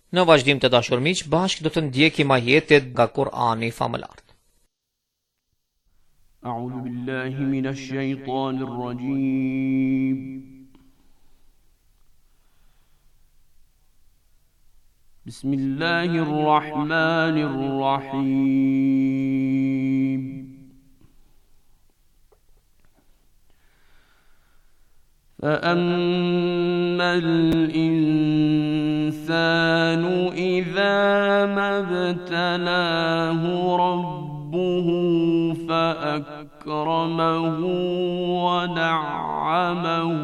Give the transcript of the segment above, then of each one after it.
Në vazhdim të dashur miq, bashkë do të ndjekim ajetet nga Kur'ani famëlar. أعوذ بالله من الشيطان الرجيم بسم الله الرحمن الرحيم فأما الإنسان إذا ما ابتلاه ربه فأكرمه ونعمه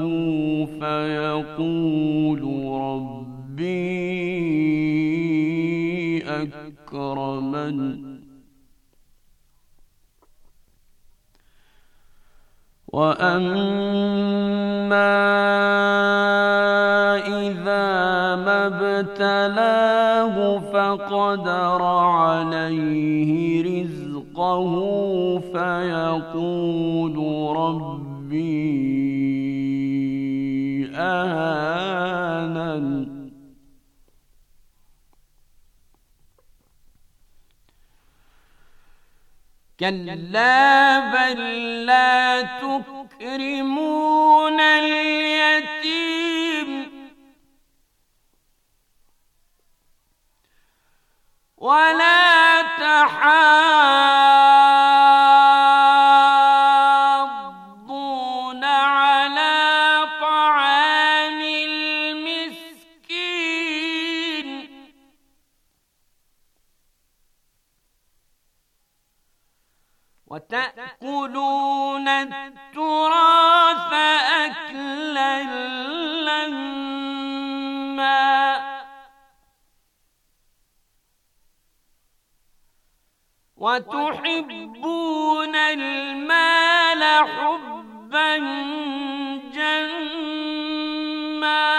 فيقول ربي أكرمن وأما إذا ما ابتلاه فقدر عليه رزقه فيقول ربي أهانن كلا بل لا تكرمون اليتيم ولا تحاضون على طعام المسكين وتأكلون التراث أكلا لما وتحبون المال حبا جما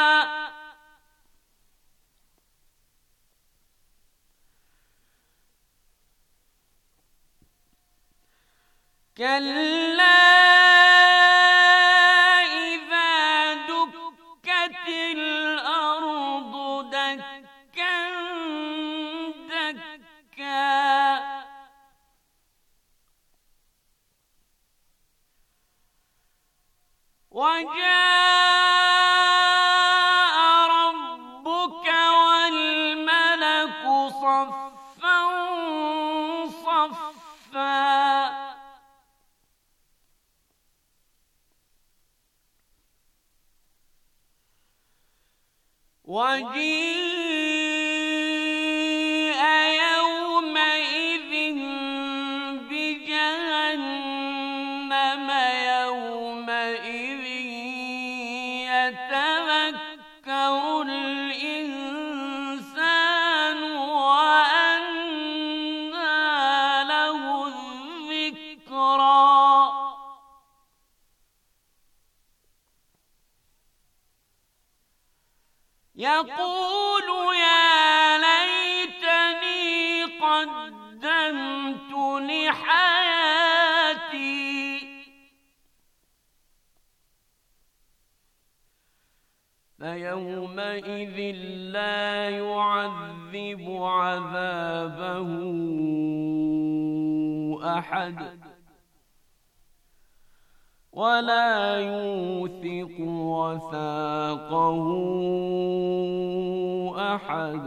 كلا إذا دكت الأرض دكا دكا وجاء ربك والملك صفا صفا وجيء يومئذ بجهنم يومئذ يتذكر الإنسان وأنى له الذكرى يقول يا ليتني قدمت لحياتي فيومئذ لا يعذب عذابه أحد ولا يوثق وثاقه أحد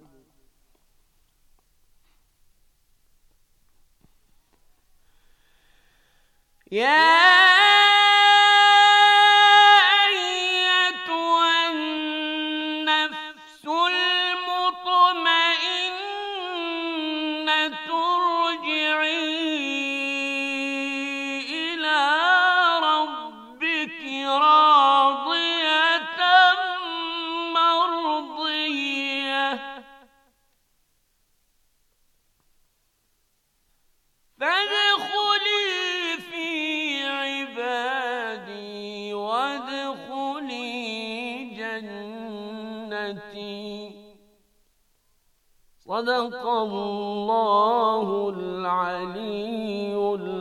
يا أيتها النفس المطمئنة ارجعي إلى ربك راضية مرضية فادخلي في عبادي وادخلي جنتي صدق الله العلي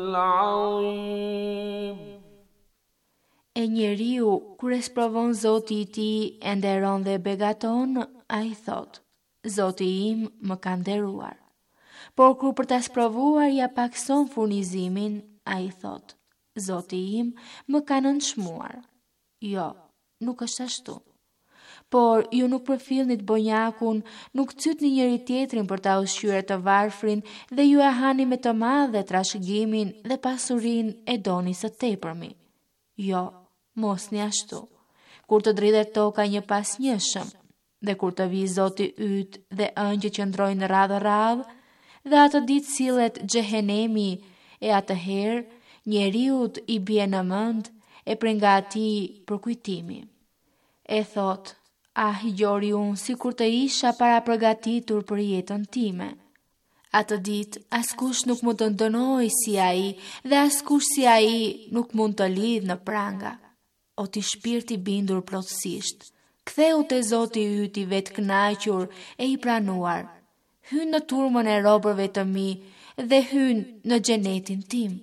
العظيم. E njeriu, kur e sprovon Zoti I tij e nderon dhe begaton, ai thot: Zoti im më ka nderuar. Por kur për ta sprovuar ja pakson furnizimin, ai thot: Zoti im më ka nënçmuar. Jo, nuk është ashtu. Por ju nuk përfillnit bonjakun, nuk cytni njëri tjetrin për ta ushqyer të varfrin dhe ju e hani me të madhe trashëgimin dhe pasurinë e doni së tepërmi. Jo, mos një ashtu. Kur të dridhet toka një pas njëshëm, dhe kur të vi Zoti yt dhe ëngjët që ndrojnë radhë, dhe atë ditë sillet xhehenemi, e atëherë njeriut i bie në mend e prej nga atij përkujtimi. E thot: gjori unë si kur të isha para përgatitur për jetën time. Atë ditë, askush nuk mund të ndënoj si ai, dhe askush si ai nuk mund të lidh në pranga. O ti shpirti bindur plotësisht, ktheu te Zoti yt i vetë kënaqur e i pranuar. Hyn në turmën e robërve të mi dhe hyn në xhenetin tim.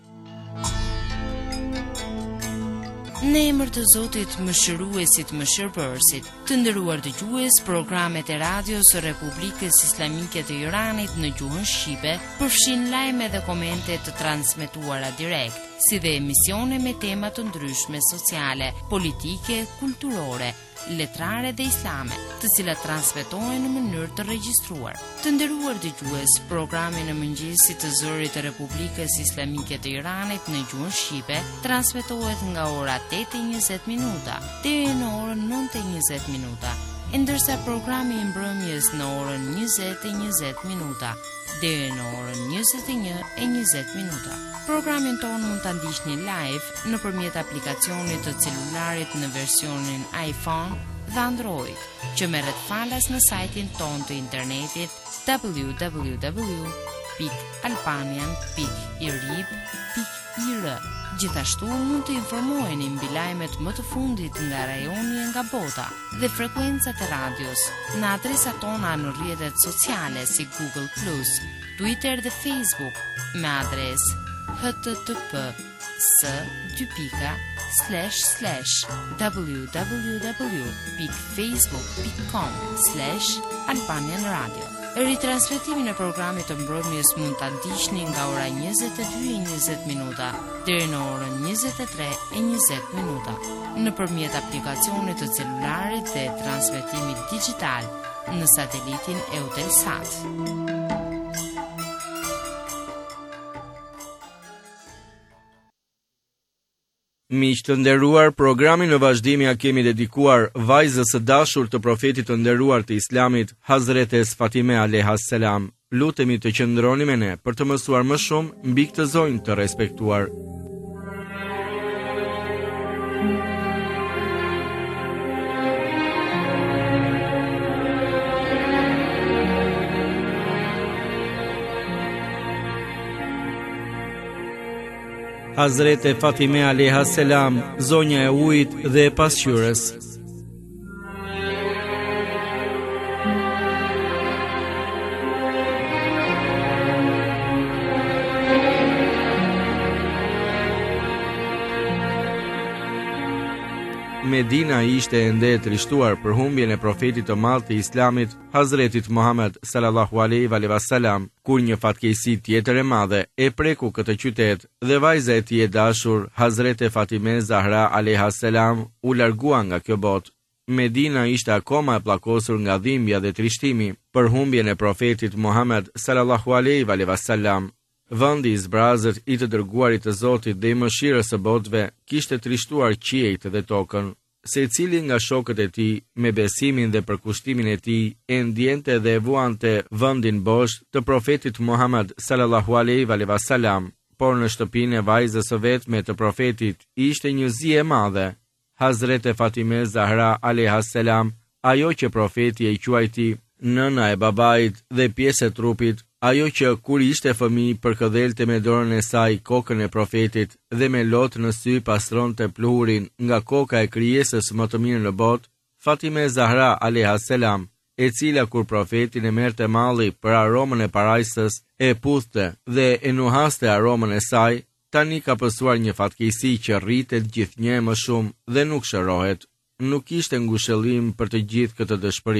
Në emër të Zotit mëshiruesit mëshirbërësit, të nderuar dëgjues, programet e radios së Republikës Islamike të Iranit në gjuhën shqipe përfshin lajme dhe komente të transmetuara direkt, si dhe emisione me tema të ndryshme sociale, politike, kulturore, letrare dhe islame, të cilat transmetohen në mënyrë të regjistruar. Të nderuar dëgjues, programi në mëngjesit të zërit të Republikës Islamike të Iranit në gjuhën shqipe transmetohet nga ora 8:20 minuta deri në orën 9:20 minuta, ndërsa programi i mbrëmjes në orën 20:20 minuta deri në orën 21:20 minuta. Programin tonë mund të ndiqni live nëpërmjet aplikacionit të celularit në versionin iPhone dhe Android, që merret falas në sajtin tonë të internetit www.albanian.irib.ir. Gjithashtu mund të informoheni mbi lajmet më të fundit nga rajoni e nga bota dhe frekuencat e radios në adresat tona në rrjetet sociale si Google+, Twitter dhe Facebook me adresë http://www.facebook.com/Albanian Radio. Ritransmetimin e programit të mbrëmjes mund ta ndiqni nga ora 22:20 minuta deri në orën 23:20 minuta nëpërmjet aplikacionit të celularit dhe transmetimit digjital në satelitin Eutelsat. Miq të nderuar, programin në vazhdim ja kemi dedikuar vajzës së dashur të profetit të nderuar të Islamit, Hazretes Fatime alayhas salam. Lutemi të qëndroni me ne për të mësuar më shumë mbi këtë zonjë të respektuar. Hazrete Fatime alayhas salam, zonja e ujit dhe e pasqyrës. Medina ishte ende e trishtuar për humbjen e profetit të madh të Islamit, Hazretit Muhammed sallallahu alaihi wasallam, kur një fatkeqësi tjetër e madhe e preku këtë qytet dhe vajza e tij e dashur, Hazrete Fatime Zahra alayhas salam, u largua nga kjo botë. Medina ishte akoma e pllakosur nga dhimbja dhe trishtimi për humbjen e profetit Muhammed sallallahu alaihi wasallam. Vendi i zbrazët i të dërguarit të Zotit dhe i mëshirës së botëve kishte trishtuar qiejt dhe tokën. Secili nga shokët e tij, me besimin dhe përkushtimin e tij, e ndjente dhe e vuante vendin bosh të profetit Muhammed sallallahu alaihi wasallam, por në shtëpinë e vajzës së vetme të profetit ishte një zi e madhe. Hazrete Fatime Zahra alayhas salam, ajo që profeti e quajti nëna e babait dhe pjesë e trupit, ajo që kur ishte fëmijë përkëdhelte me dorën e saj kokën e profetit dhe me lotë në sy pastronte pluhurin nga koka e krijesës më të mirë në botë, Fatime Zahra alayhas salam, e cila kur profetin e merrte malli për aromën e parajsës, e puthte dhe e nuhaste aromën e saj, tani ka pësuar një fatkeqësi që rritet gjithnjë më shumë dhe nuk shërohet. Nuk ishte ngushëllim për të gjithë këtë dëshpërim.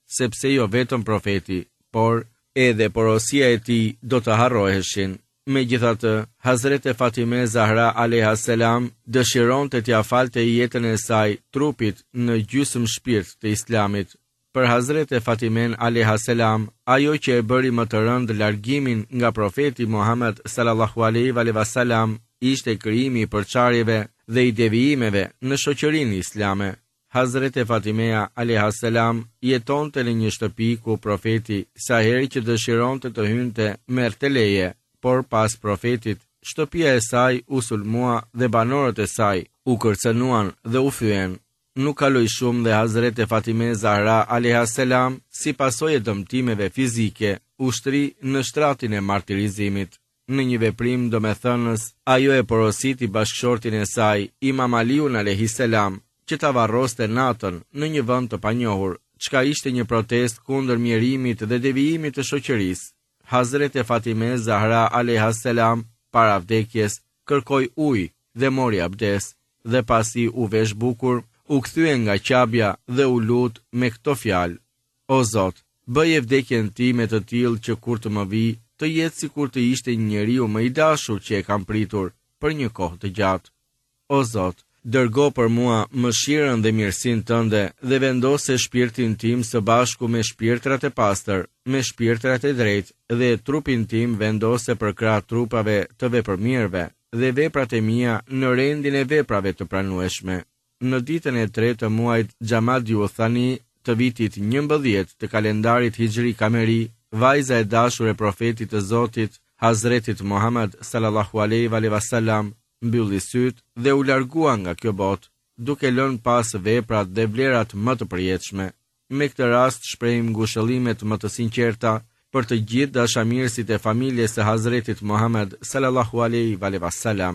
sepse jo vetëm profeti, por edhe porosia e tij do të harroheshin. Megjithatë, Hazreti Fatime Zahra alayhis salam dëshironte t'ia falte jetën e saj trupit në gjysmë shpirt të Islamit. Për Hazreti Fatimen alayhis salam, ajo që e bëri më të rënd largimin nga profeti Muhammed sallallahu alaihi wasallam ishte krijimi i përçarjeve dhe i devijimeve në shoqërinë islame. Hazreti Fatimea alayhis salam jetonte në një shtëpi ku profeti sa herë që dëshironte të hynte merrte leje, por pas profetit, shtëpia e saj u sulmua dhe banorët e saj u kërcënuan dhe u fyen. Nuk kaloi shumë dhe Hazreti Fatime Zahra alayhis salam, si pasojë dëmtimeve fizike, u shtri në shtratin e martirizimit. Në një veprim domethënës, ajo e porositi bashkëshortin e saj, Imam Aliun alayhis salam, që ta varroste natën në një vend të panjohur, çka ishte një protestë kundër mjerimit dhe devijimit të shoqërisë. Hazreti Fatime Zahra alayhis salam, para vdekjes, kërkoi ujë dhe mori abdes, dhe pasi u vesh bukur, u kthye nga qabja dhe u lut me këto fjalë: O Zot, bëje vdekjen time të tillë që kur të më vi, të jetë sikur të ishte një njeriu më i dashur që e kam pritur për një kohë të gjatë. O Zot, dërgo për mua mëshirën dhe mirësinë tënde dhe vendose shpirtin tim së bashku me shpirtrat e pastër, me shpirtrat e drejtë, dhe trupin tim vendose për krah trupave të vepërmirëve dhe veprat e mia në rendin e veprave të pranueshme. Në ditën e 3 të muajit Xhamadi u Thani të vitit 11 të kalendarit Hijri Kameri, vajza e dashur e profetit të Zotit, Hazretit Muhammed sallallahu alaihi wasallam, mbylli sytë dhe u largua nga kjo botë, duke lënë pas veprat dhe vlerat më të përjetshme. Me këtë rast shprehim ngushëllimet më të sinqerta për të gjithë dashamirësit e familjes së Hazretit Muhammed sallallahu alaihi wasallam.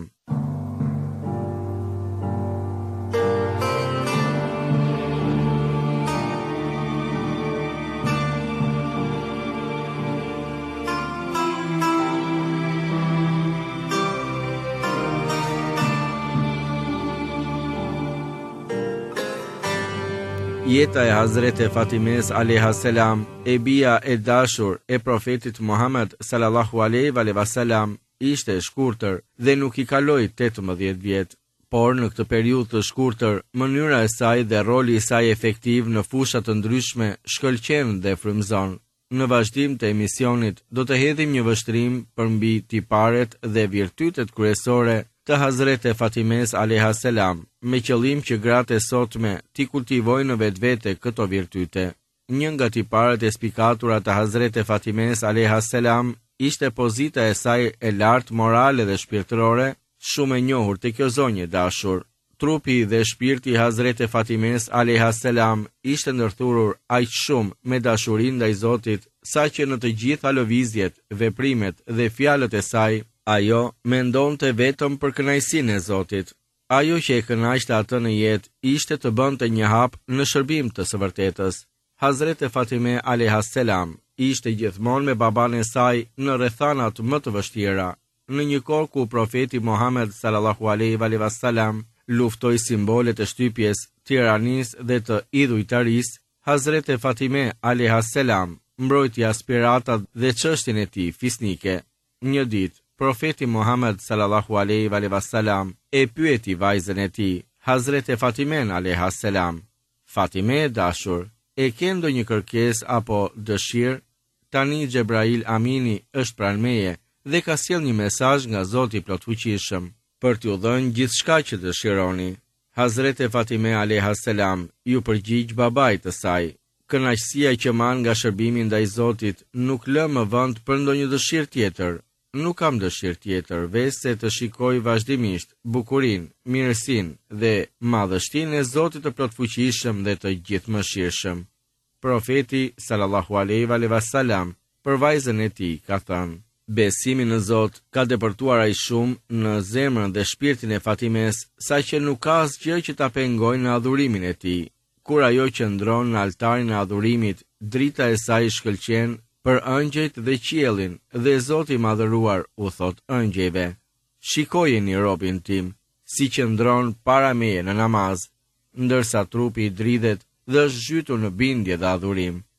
Jeta e Hazreti Fatimes alayhis salam, e bia e dashur e profetit Muhammed sallallahu alaihi wasallam, ishte e shkurtër dhe nuk i kaloi 18 vjet. Por në këtë periudhë të shkurtër, mënyra e saj dhe roli i saj efektiv në fusha të ndryshme shkëlqen dhe frymëzon. Në vazhdim të emisionit do të hedhim një vështrim përmbi tiparet dhe virtytet kryesore të Hazreti Fatimes alayhis salam, me qëllim që gratë e sotme t'i kultivojnë në vetvete këto virtyte. Një nga tiparet e spikatura të Hazreti Fatimes alayhis salam ishte pozita e saj e lartë morale dhe shpirtërore, shumë e njohur te kjo zonjë dashur. Trupi dhe shpirti i Hazreti Fatimes alayhis salam ishte ndërthurur aq shumë me dashuri ndaj Zotit, saqë në të gjitha lëvizjet, veprimet dhe fjalët e saj, ajo mendonte vetëm për kënaqësinë e Zotit. Ajo që e kënaqte atë në jetë ishte të bënte një hap në shërbim të së vërtetës. Hazreti Fatime alayhis salam ishte gjithmonë me baban e saj në rrethanat më të vështira. Në një kohë ku profeti Muhammed sallallahu alaihi wasallam luftoi simbolet e shtypjes, tiranisë dhe të idhujtarisë, Hazreti Fatime alayhis salam mbrojti aspiratat dhe çështjen e tij fisnike. Një ditë, profeti Muhammed sallallahu alaihi wasallam e pyeti vajzën e tij, Hazreti Fatimen alayhis salam: Fatime e dashur, e ke ndonjë kërkesë apo dëshirë? Tani Xhebrail Amini është pranë meje dhe ka sjell një mesazh nga Zoti i plotfuqishëm për t'ju dhënë gjithçka që dëshironi. Hazreti Fatime alayhis salam ju përgjigj babait të saj: Kënaqësia që man nga shërbimi ndaj Zotit nuk lë më vend për ndonjë dëshirë tjetër. Nuk kam dëshirë tjetër veç se të shikoj vazhdimisht bukurinë, mirësinë dhe madhështinë e Zotit të plotfuqishëm dhe të gjithëmëshirshëm. Profeti sallallahu alaihi wasallam për vajzën e tij ka thënë: Besimi në Zot ka depërtuar aq shumë në zemrën dhe shpirtin e Fatimes, saqë nuk ka asgjë që ta pengojë në adhurimin e tij. Kur ajo qëndron në altarin e adhurimit, drita e saj shkëlqen për ëngjëjt dhe qiellin, dhe Zoti i madhëruar u thot ëngjëjve: Shikojeni robin tim, si qëndron para meje në namaz, ndërsa trupi i dridhet dhe është zhytur në bindje dhe adhurim.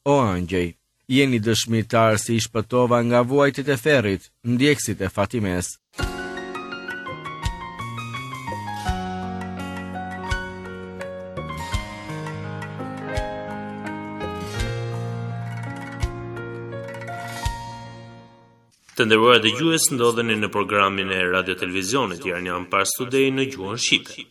o ëngjëj, jeni dëshmitar si shpëtova nga vuajtjet e ferrit, ndjekësit e Fatimes. Të nderuar dëgjues, ndodheni në programin e Radio Televizionit Iranian Pars Today në gjuhën shqipe.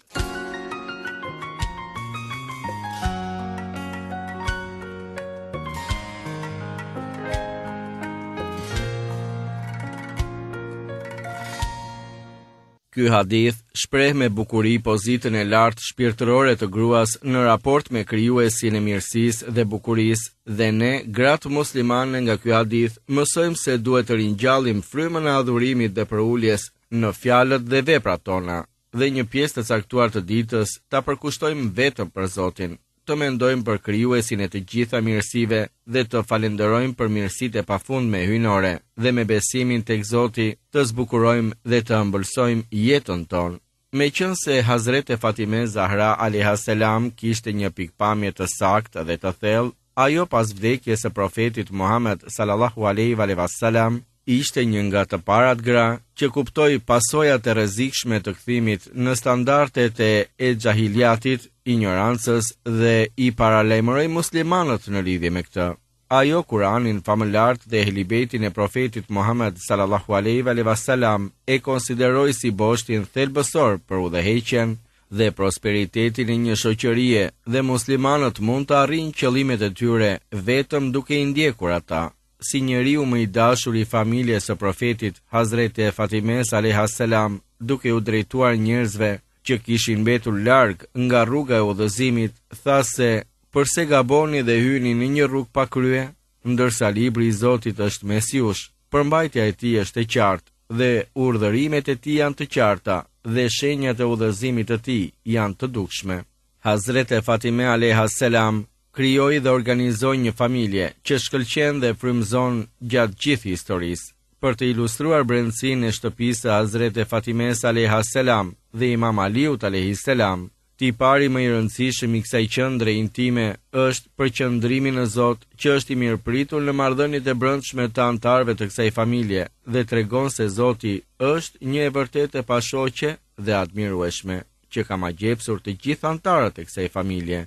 Ky hadith shpreh me bukuri pozitën e lartë shpirtërore të gruas në raport me krijuesin e mirësisë dhe bukurisë, dhe ne, gratë muslimane, nga ky hadith mësojmë se duhet të ringjallim frymën e adhurimit dhe përuljes në fjalët dhe veprat tona, dhe një pjesë të caktuar të ditës ta përkushtojmë vetëm për Zotin, të mendojmë për krijuesin e të gjitha mirësive dhe të falenderojmë për mirësitë e pafundme hyjnore, dhe me besimin tek Zoti të zbukurojmë dhe të ëmbëlsojmë jetën tonë. Meqense Hazreti Fatime Zahra alayhis salam kishte një pikpamje të saktë dhe të thellë, ajo pas vdekjes së profetit Muhammed sallallahu alaihi wasallam ishte një nga të parat gra që kuptoi pasojat e rrezikshme të kthimit në standardet e xahiliatit, ignorancës, dhe i paralajmëroi muslimanët në lidhje me këtë. Ajo Kur'anin famëlart dhe helibetin e profetit Muhammed sallallahu alaihi wasallam e konsideroi si boshtin thelbësor për udhëheqjen dhe prosperitetin e një shoqërie, dhe muslimanët mund të arrijnë qëllimet e tyre vetëm duke i ndjekur ata. Si njeriu më i dashur i familjes së profetit Hazreti Fatimes alayhis salam, duke u drejtuar njerëzve që kishin mbetur larg nga rruga e udhëzimit, tha se përse gaboni dhe hyni në një rrugë pa krye, ndërsa libri i Zotit është mes jush, përmbajtja e tij është e qartë, dhe urdhërimet e tij janë të qarta, dhe shenjat e udhëzimit të tij janë të dukshme. Hazreti Fatime alayhis salam krijoi dhe organizoi një familje që shkëlqen dhe frymëzon gjatë gjithë historisë. Për të ilustruar brendësinë e shtëpisë së Hazreti Fatimes alayhis salam dhe Imam Aliut alayhis salam, tipari më i rëndësishëm i kësaj qendre intime është përqendrimi në Zot, që është i mirëpritur në marrëdhëniet e brendshme të anëtarëve të kësaj familje, dhe tregon se Zoti është një e vërtetë e pashoqe dhe admirueshme, që ka magjepsur të gjithë anëtarët e kësaj familje.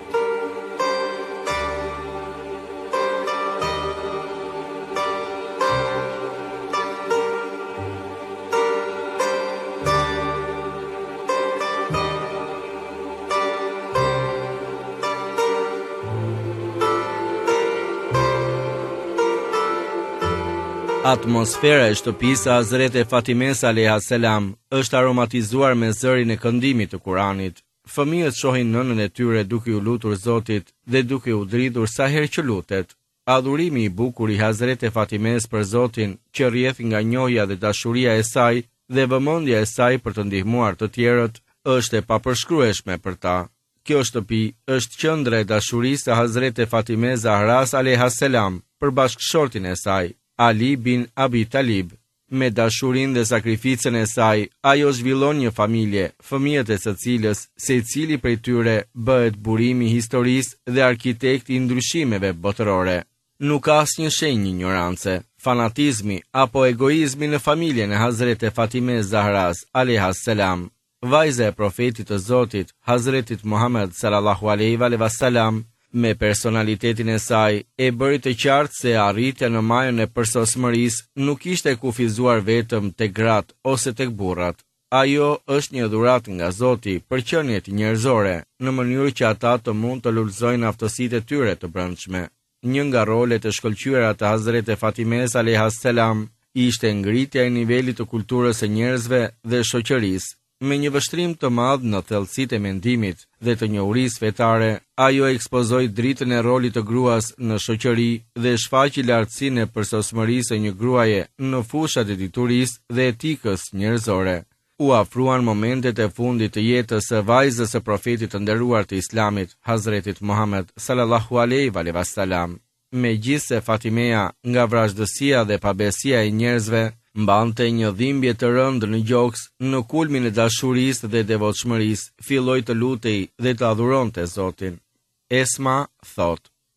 Atmosfera e shtëpisë së Hazreti Fatimes alayhis salam është aromatizuar me zërin e këndimit të Kuranit. Fëmijët shohin nënën e tyre duke u lutur Zotit dhe duke u dridhur sa herë që lutet. Adhurimi i bukur i Hazreti Fatimes për Zotin, që rrjedh nga njohja dhe dashuria e saj dhe vëmendja e saj për të ndihmuar të tjerët, është e papërshkrueshme për ta. Kjo shtëpi është qendra e dashurisë së Hazreti Fatimes Zahras alayhis salam për bashkëshortin e saj, Ali bin Abi Talib. Me dashurinë dhe sakrificën e saj, ajo zhvillon një familje, fëmijët e së cilës secili prej tyre bëhet burimi i historisë dhe arkitekt i ndryshimeve botërore. Nuk ka asnjë shenjë ignorance, fanatizmi apo egoizmi në familjen e Hazreti Fatimes Zahras alayhis salam. Vajza e profetit të Zotit, Hazretit Muhammed sallallahu alaihi wasallam, me personalitetin e saj, e bëri të qartë se arritja në majën e përsosmërisë nuk ishte kufizuar vetëm tek gratë ose tek burrat. Ajo është një dhuratë nga Zoti për qeniet njerëzore, në mënyrë që ata të mund të lullëzojnë aftësitë e tyre të brendshme. Një nga rolet e shkëlqyera të Hazreti Fatimes alayhis salam ishte ngritja e nivelit të kulturës së njerëzve dhe shoqërisë. Me një vështrim të madh në thellësitë e mendimit dhe të njohurisë fetare, ajo ekspozoi dritën e rolit të gruas në shoqëri dhe shfaqi lartësinë e përsosmërisë së një gruaje në fushat e diturisë dhe etikës njerëzore. U afruan momentet e fundit të jetës së vajzës së profetit të nderuar të Islamit, Hazretit Muhammed sallallahu alaihi wasallam. Megjithse Fatimeja, nga vrazhdësia dhe pabesia e njerëzve, mbante një dhimbje të rëndë në gjoks, në kulmin e dashurisë dhe devotshmërisë, filloi të lutej dhe të adhuronte Zotin. Esma thot: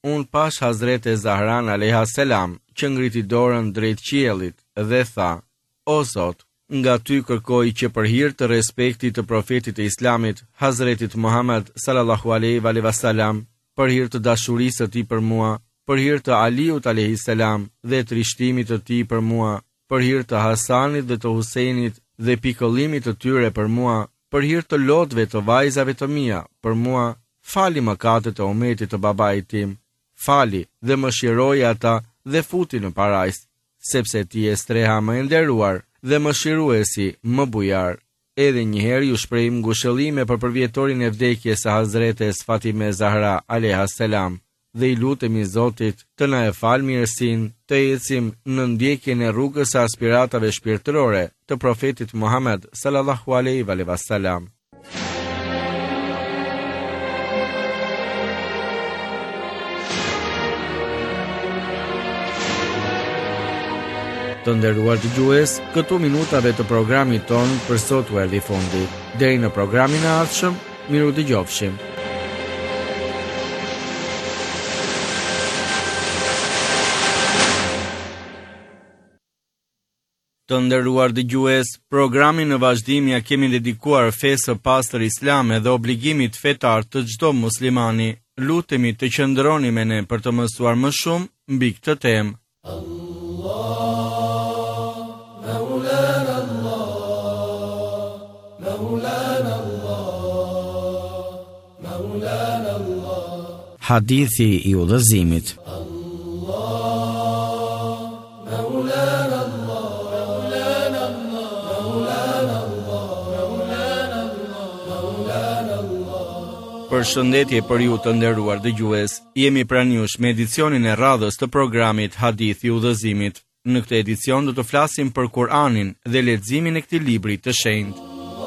unë pash Hazrete Zahran alayha selam, që ngriti dorën drejt qiellit dhe tha: O Zot, nga ty kërkoj që për hir të respektit të profetit të Islamit, Hazretit Muhammed sallallahu alaihi wasallam, për hir të dashurisë së tij për mua, për hir të Aliut alayhi salam dhe trishtimit të tij për mua, për hir të Hasanit dhe të Husejnit dhe pikëllimit të tyre për mua, për hir të lotëve të vajzave të mia për mua, fali mëkatet e umetit të babait tim, fali dhe mëshiroj ata dhe futi në parajs, sepse ti je streha më e nderuar dhe mëshiruesi më bujar. Edhe njëherë ju shprehim ngushëllime për përvjetorin e vdekjes së Hazretes Fatime Zahra alayha salam dhe i lutemi Zotit të na e fal mirësinë, të ecim në ndjekjen e rrugës së aspiratave shpirtërore të profetit Muhammed sallallahu alaihi wasallam. Të nderuar dëgjues, këtu minutave të programit ton për sot u erdhi fundi. Deri në programin e ardhshëm, miru dëgjofshim. Të nderuar dëgjues, programin në vazhdim ja kemi dedikuar fesë së pastër islame dhe obligimit fetar të çdo muslimani. Lutemi të qëndroni me ne për të mësuar më shumë mbi këtë temë. Hadithi i udhëzimit. Përshëndetje për ju të nderuar dëgjues. Jemi pranë jush me edicionin e radhës të programit Hadithi i udhëzimit. Në këtë edicion do të flasim për Kur'anin dhe leximin e këtij libri të shenjtë.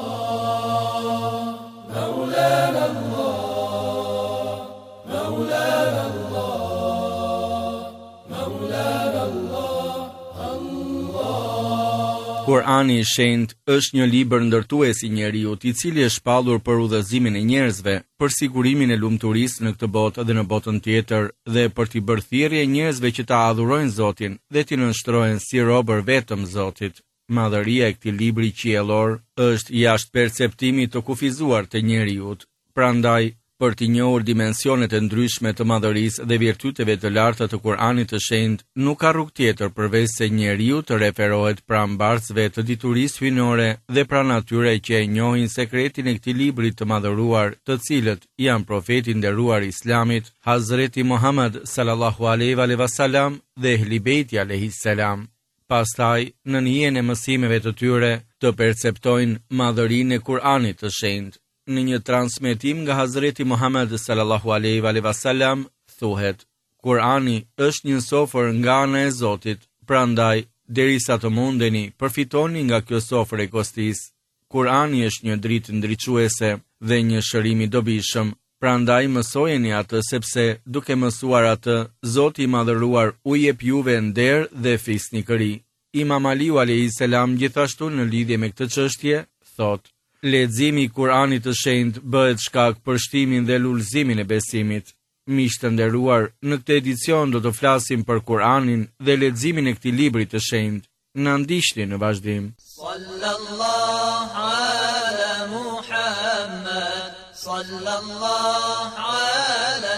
Kur'ani i shenjtë është një libër ndërtues i njeriut, i cili është shpallur për udhëzimin e njerëzve, për sigurimin e lumturisë në këtë botë dhe në botën tjetër, dhe për t'i bërë thirrje njerëzve që ta adhurojnë Zotin dhe t'i nënshtrohen si robër vetëm Zotit. Madhëria e këtij libri qiellor është jashtë perceptimit të kufizuar të njeriut. Prandaj, për t'i njohur dimensionet e ndryshme të madhërisë dhe virtyteve të larta të Kur'anit të shenjtë, nuk ka rrugë tjetër përveç se njeriu të referohet pranë mbarcëve të diturisë hyjnore dhe pranë atyre që e njohin sekretin e këtij libri të madhëruar, të cilët janë profeti nderuar i Islamit, Hazreti Muhammed sallallahu alaihi wasallam dhe Ehli Beiti alaihi salam. Pastaj, në hijen e mësimeve të tyre, të perceptojnë madhërinë e Kur'anit të shenjtë. Në një transmetim nga Hazreti Muhammed sallallahu alaihi wasallam thuhet: Kur'ani është një sofër nga ana e Zotit, prandaj derisa të mundeni, përfitoni nga kjo sofër e kostis. Kur'ani është një dritë ndriçuese dhe një shërim i dobishëm, prandaj mësojeni atë, sepse duke mësuar atë, Zoti i madhëruar u jep juve nder dhe fisnikëri. Imam Aliu alayhi salam gjithashtu në lidhje me këtë çështje thotë: Leximi i Kur'anit të shenjtë bëhet shkak për shtimin dhe lulëzimin e besimit. Miq të nderuar, në këtë edicion do të flasim për Kur'anin dhe leximin e këtij libri të shenjtë. Na ndiqni në vazhdim. Sallallahu ala Muhammad, sallallahu ala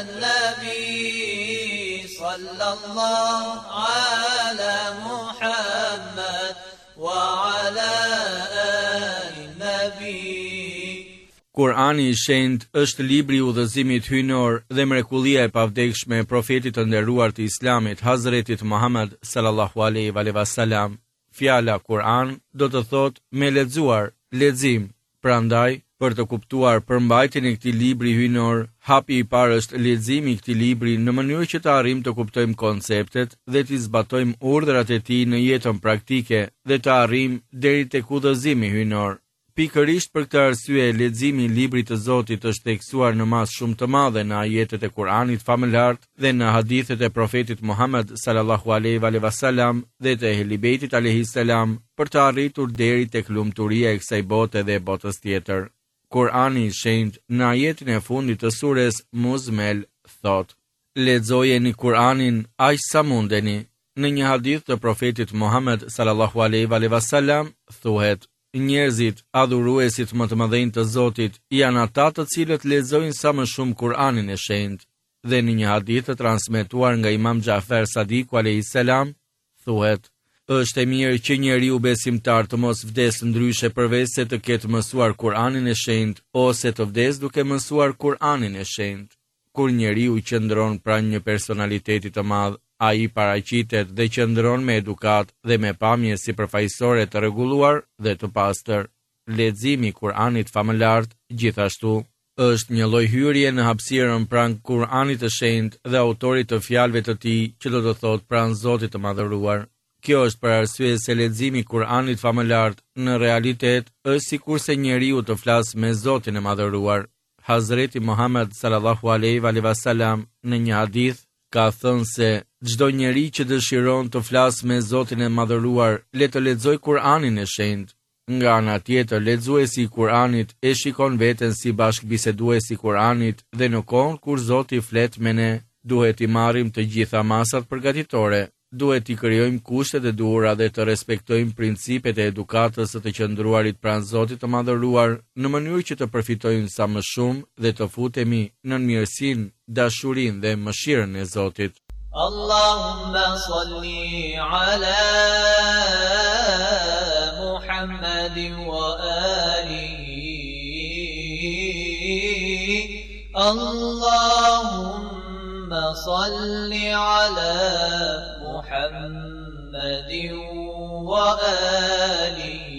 nabi, sallallahu ala Muhammad wa ala Kur'ani i shenjtë është libri i udhëzimit hyjnor dhe mrekullia e pavdekshme e profetit të nderuar të Islamit, Hazretit Muhammed sallallahu alaihi wasallam. Fjala Kur'an do të thotë me lexuar, lexim. Prandaj, për të kuptuar përmbajtjen e këtij libri hyjnor, hapi i parë është leximi i këtij libri në mënyrë që të arrijmë të kuptojmë konceptet dhe të zbatojmë urdhrat e tij në jetën praktike dhe të arrijmë deri tek udhëzimi hyjnor. Pikërisht për këtë arsye, leximi i librit të Zotit është theksuar në masë shumë të madhe në ajetet e Kur'anit famëlart dhe në hadithet e profetit Muhammed sallallahu alaihi wasallam dhe të Ehli Beitit alaihi salam për të arritur deri tek lumturia e kësaj bote dhe botës tjetër. Kur'ani i shenjtë në ajetin e fundit të sures Muzmel thotë: lexojeni Kur'anin aq sa mundeni. Në një hadith të profetit Muhammed sallallahu alaihi wasallam thuhet: njerëzit adhuruesit më të mëdhenj të Zotit janë ata të cilët lexojnë sa më shumë Kur'anin e shenjtë. Dhe në një hadith të transmetuar nga Imam Jafer Sadiku alayhis salam thuhet: është e mirë që njeriu besimtar të mos vdes ndryshe përveç se të ketë mësuar Kur'anin e shenjtë ose të vdes duke mësuar Kur'anin e shenjtë. Kur njeriu qëndron pranë një personaliteti të madh, ai paraqitet dhe qëndron me edukat dhe me pamje sipërfaqësore të rregulluar dhe të pastër. Leximi i Kur'anit famëlart gjithashtu është një lloj hyrje në hapësirën pranë Kur'anit të shenjtë dhe autorit të fjalëve të tij, që do të thotë pranë Zotit të madhëruar. Kjo është për arsye se leximi i Kur'anit famëlart në realitet është sikurse njeriu të flasë me Zotin e madhëruar. Hazreti Muhammed sallallahu alaihi wasallam në një hadith ka thënë se çdo njeri që dëshiron të flasë me Zotin e madhëruar, le të lexojë Kur'anin e shenjtë. Nga ana tjetër, lexuesi i Kur'anit e shikon veten si bashkëbisedues i Kur'anit dhe në kohën kur Zoti flet me ne, duhet i marrim të gjitha masat përgatitore. Duhet i krijojmë kushtet e duhura dhe të respektojmë principet e edukatës së të qëndruarit pranë Zotit të madhëruar në mënyrë që të përfitojmë sa më shumë dhe të futemi në mirësinë, dashurinë dhe mëshirën e Zotit. Allahumma salli ala Muhammadin wa alihi. Allahumma salli ala Muhammadin wa alihi.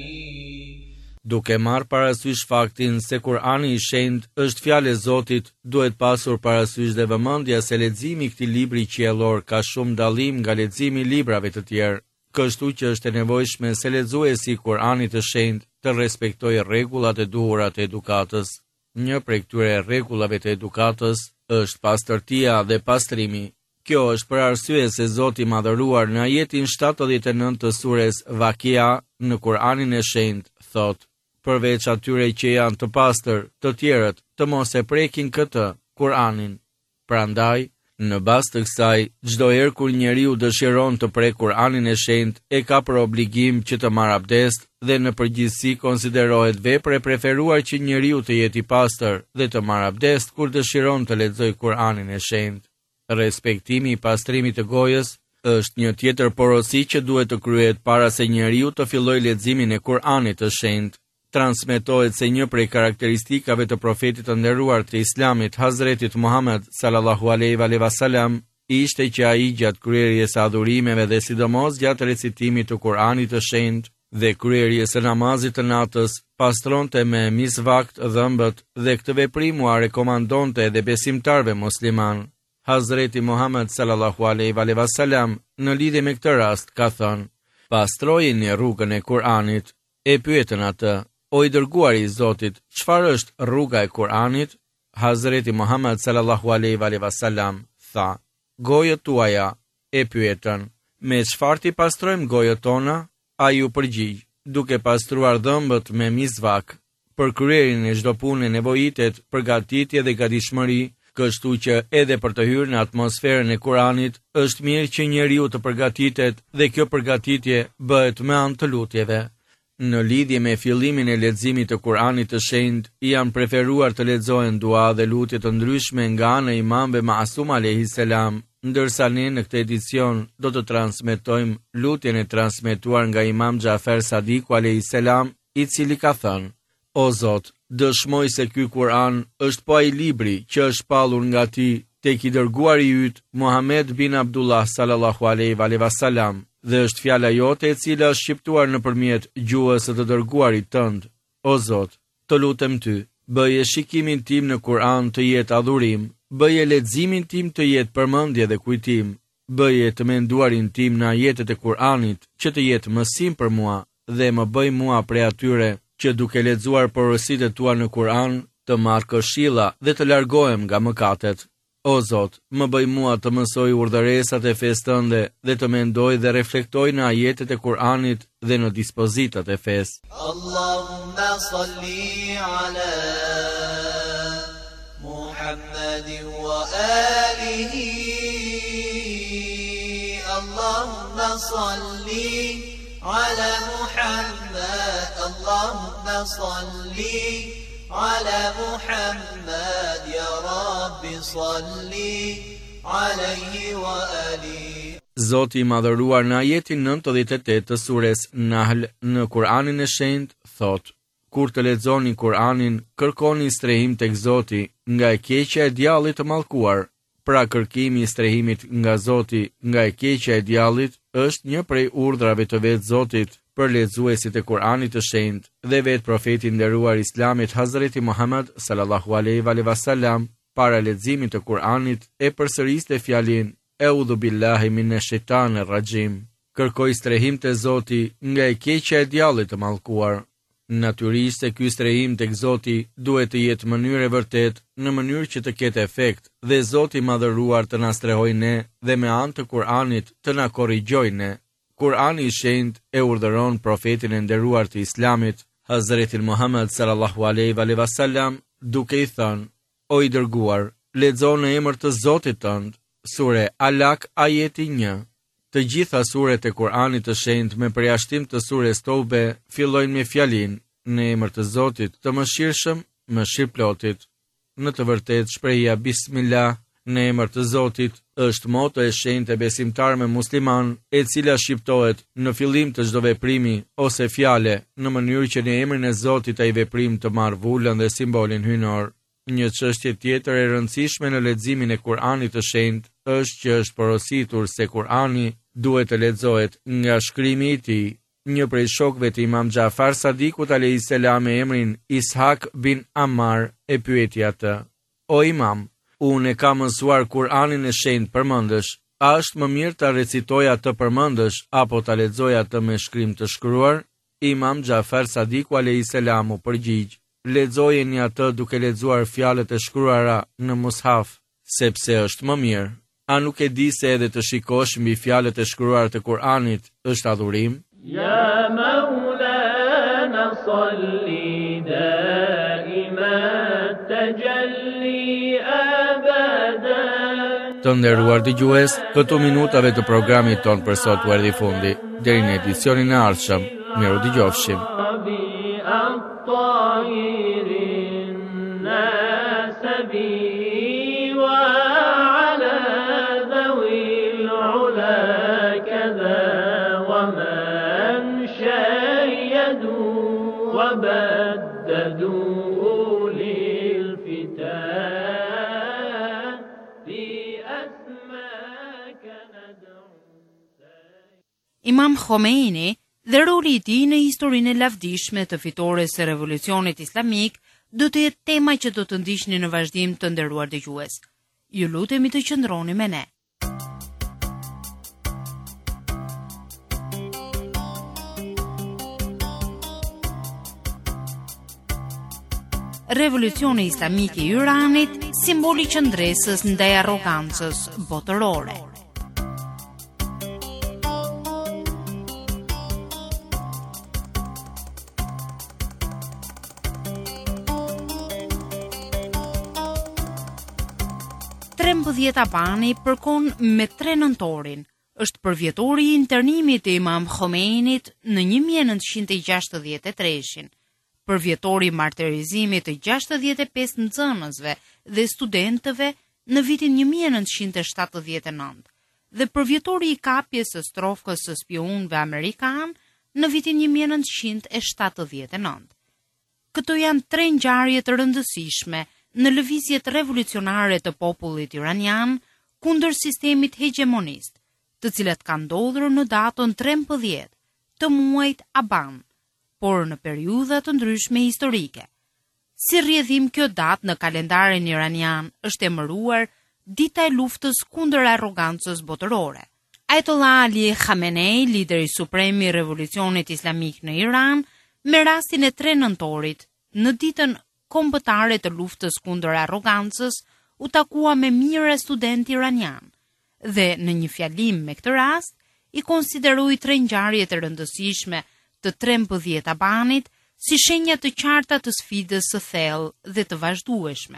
Duke marrë parasysh faktin se Kur'ani i shenjtë është fjalë e Zotit, duhet pasur parasysh dhe vëmendja se leximi i këtij libri qiellor ka shumë dallim nga leximi i librave të tjerë, kështu që është e nevojshme se lexuesi i Kur'anit të shenjtë të respektojë rregullat e duhura të edukatës. Një prej këtyre rregullave të edukatës është pastërtia dhe pastrimi. Kjo është për arsye se Zoti i madhëruar në ajetin 79 të sures Vakia në Kur'anin e shenjtë thotë: përveç atyre që janë të pastër, të tjerët të mos e prekin këtë, Kur'anin. Prandaj, në bazë të kësaj, çdo herë kur njeriu dëshiron të prek Kur'anin e shenjtë, e ka për obligim që të marrë abdest dhe në përgjithësi konsiderohet vepër e preferuar që njeriu të jetë i pastër dhe të marrë abdest kur dëshiron të lexojë Kur'anin e shenjtë. Respektimi i pastrimit të gojës është një tjetër porosi që duhet të kryhet para se njeriu të fillojë leximin e Kur'anit të shenjtë. Transmetohet se një prej karakteristikave të profetit të nderuar të Islamit, Hazretit Muhammed sallallahu alaihi wasallam, ishte që ai gjatë kryerjes së adhurimeve dhe sidomos gjatë recitimit të Kur'anit të shenjtë dhe kryerjes së namazit të natës, pastronte me misvakt dhëmbët dhe këtë veprim u rekomandonte edhe besimtarve musliman. Hazreti Muhammed sallallahu alaihi wasallam në lidhje me këtë rast ka thënë: pastrojeni rrugën e Kur'anit. E pyetën atë: o i dërguari i Zotit, çfarë është rruga e Kur'anit? Hazreti Muhammed sallallahu alaihi wasallam tha: gojët tuaja. E pyetën: me çfarë ti pastrojmë gojët tona? Ai u përgjigj: duke pastruar dhëmbët me misvak. Për kryerjen e çdo pune nevojitet përgatitje dhe gatishmëri, kështu që edhe për të hyrë në atmosferën e Kur'anit, është mirë që njeriu të përgatitet dhe kjo përgatitje bëhet me anë të lutjeve. Në lidhje me fillimin e leximit të Kur'anit të shenjtë, janë preferuar të lexohen dua dhe lutje të ndryshme nga ana e Imamve Ma'sum alayhis salam, ndërsa ne në këtë edicion do të transmetojmë lutjen e transmetuar nga Imam Jafer Sadiku alayhis salam, i cili ka thënë: o Zot, dëshmoj se ky Kur'an është po ai libri që është shpallur nga ti tek i dërguari yt Muhammed bin Abdullah sallallahu alaihi wasallam, dhe është fjala jote e cila është shqiptuar nëpërmjet gjuhës së të dërguarit tënd. O Zot, të lutem ty, bëje shikimin tim në Kur'an të jetë adhurim, bëje leximin tim të jetë përmendje dhe kujtim, bëje të menduarin tim në ajetet e Kur'anit që të jetë mësim për mua dhe më bëj mua prej atyre që duke lexuar porositë tua në Kur'an të marr këshilla dhe të largohem nga mëkatet. O Zot, më bëj mua të mësoj urdhëresat e fesë tënde dhe të mendoj dhe reflektoj në ajetet e Kur'anit dhe në dispozitat e fesë. Allahumma salli ala Muhammad محمد وآله اللهم صل على محمد اللهم صل على محمد يا رب صل عليه وآله. Zoti i madhëruar në ajetin 98 të sures Nahl në Kur'anin e Shenjtë thot: Kur të lexoni Kur'anin, kërkoni strehim tek Zoti nga e keqja e djallit të mallkuar. Pra kërkimi i strehimit nga Zoti nga e keqja e djallit është një prej urdhrave të vetë Zotit për lexuesit e Kur'anit të Shenjtë dhe vetë profeti nderuar Islamit Hazreti Muhammad sallallahu alaihi wasallam para leximit të Kur'anit e përsëriste fjalën Eudhu billahi minash shaitanir rajim. Kërkoj strehim te Zoti nga e keqja e djallit të mallkuar. Natyrisht se ky strehim tek Zoti duhet të jetë mënyrë e vërtet, në mënyrë që të ketë efekt, dhe Zoti i madhëruar të na strehojë ne dhe me anë të Kur'anit të na korrigjojë ne. Kur'ani i Shenjtë e urdhëron profetin e nderuar të Islamit, Hazretin Muhammad sallallahu alaihi wasallam, duke i thënë: O i dërguar, lexo në emër të Zotit tënd. Sure Alaq ajeti 1. Të gjitha suret e Kur'anit të Shenjtë me përjashtim të sures Tobe fillojnë me fjalin në emër të Zotit të Mëshirshëm, Mëshirëplotit. Në të vërtetë shprehja Bismillah në emër të Zotit është moto e shenjtë e besimtarëve musliman, e cila shqiptohet në fillim të çdo veprimi ose fjale në mënyrë që në emrin e Zotit ai veprim të marrë vullën dhe simbolin hyjnor. Një çështje tjetër e rëndësishme në leximin e Kur'anit të Shenjtë është që është porositur se Kur'ani duhet të lexohet nga shkrimi i tij. Një prej shokëve të Imam Jafar Sadikut alayhis salam me emrin Ishak bin Ammar e pyeti atë: O Imam, unë e kam mësuar Kur'anin e Shenjtë përmendësh, a është më mirë ta recitoj atë përmendësh apo ta lexoj atë me shkrim të shkruar? Imam Jafar Sadiku alayhis salam u përgjigj: Lexojeni atë duke lexuar fjalët e shkruara në mushaf, sepse është më mirë. A nuk e di se edhe të shikosh mbi fjalët e shkruara të Kur'anit është adhurim? يا مولانا صل دائما التجلي أبدا. Të nderuar dëgjues, këto minutave të programit ton për sot u erdhi fundi. Deri në edicionin e ardhshëm, miru dëgjofshim. الطائر الناس بي وعلى ذوي العلا كذا ومن شيدوا وبددوا للفتان بأسماك ندعو. Imam Khomeini dhe roli i tij në historinë e lavdishme të fitores së revolucionit islamik do të jetë tema që do të ndiqni në vazhdim, të nderuar dëgjues. Ju lutemi të qëndroni me ne. Revolucioni islamik i Iranit, simboli qëndresës ndaj arrogancës botërore. Abani përkon me 3 nëntorin, është përvjetori i internimit të Imam Khomeinit në 1963, përvjetori i martirizimit të 65 nxënësve dhe studentëve në vitin 1979 dhe përvjetori i kapjes së Trofkës së spionëve amerikan në vitin 1979. Këto janë 3 ngjarje të rëndësishme në lëvizjet revolucionare të popullit iranian kundër sistemit hegemonist, të cilat kanë ndodhur në datën 13 të muajit Aban, por në periudha të ndryshme historike. Si rrjedhim, kjo datë në kalendarin iranian është emëruar Dita e luftës kundër arrogancës botërore. Ayatollah Ali Khamenei, lideri suprem i revolucionit islamik në Iran, me rastin e 3 nëntorit, në ditën kombëtare të luftës kundër arrogancës, u takua me mijëra student iranian dhe në një fjalim me këtë rast i konsideroi 3 ngjarje të rëndësishme të 13 Abanit si shenja të qarta të sfidës së thellë dhe të vazhdueshme të